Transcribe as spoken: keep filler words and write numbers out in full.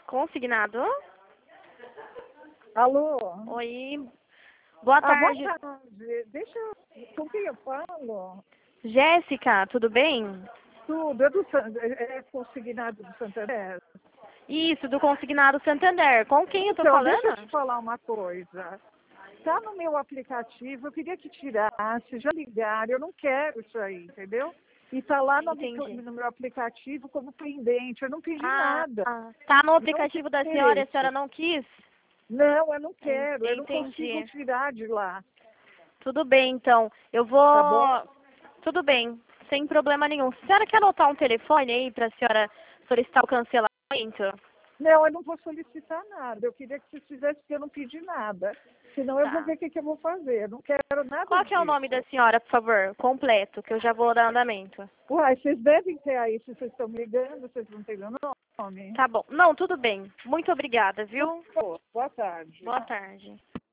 Consignado? Alô? Oi. Boa Ah, tarde. boa tarde. Deixa eu... Com quem eu falo? Jéssica, tudo bem? Tudo. É, do, San- é é consignado do Santander? Isso, do Consignado Santander. Com quem eu tô Então, deixa eu te falando? falar uma coisa. Tá no meu aplicativo, eu queria que tirasse, já ligaram, eu não quero isso aí, entendeu? E tá lá no, apli- Entendi. no meu aplicativo como pendente, eu não pedi Ah, nada. ah, tá no Não tem aplicativo da senhora e a senhora interesse. não quis? Não, eu não En- quero, eu não consigo Entendi. tirar de lá, Tudo bem, então. Eu tá bom? vou... Tudo bem, sem problema nenhum. A senhora quer anotar um telefone aí pra senhora solicitar o cancelamento? Não, eu não vou solicitar nada. Eu queria que vocês fizessem porque eu não pedi nada. Senão eu vou Tá. ver o que, que eu vou fazer. Eu não quero nada Qual que é o nome da disso. senhora, por favor? Completo, que eu já vou dar andamento. Uai, vocês devem ter aí, se vocês estão me ligando, vocês não têm meu nome. Tá bom. Não, tudo bem. Muito obrigada, Por viu? favor, boa tarde. Boa tarde.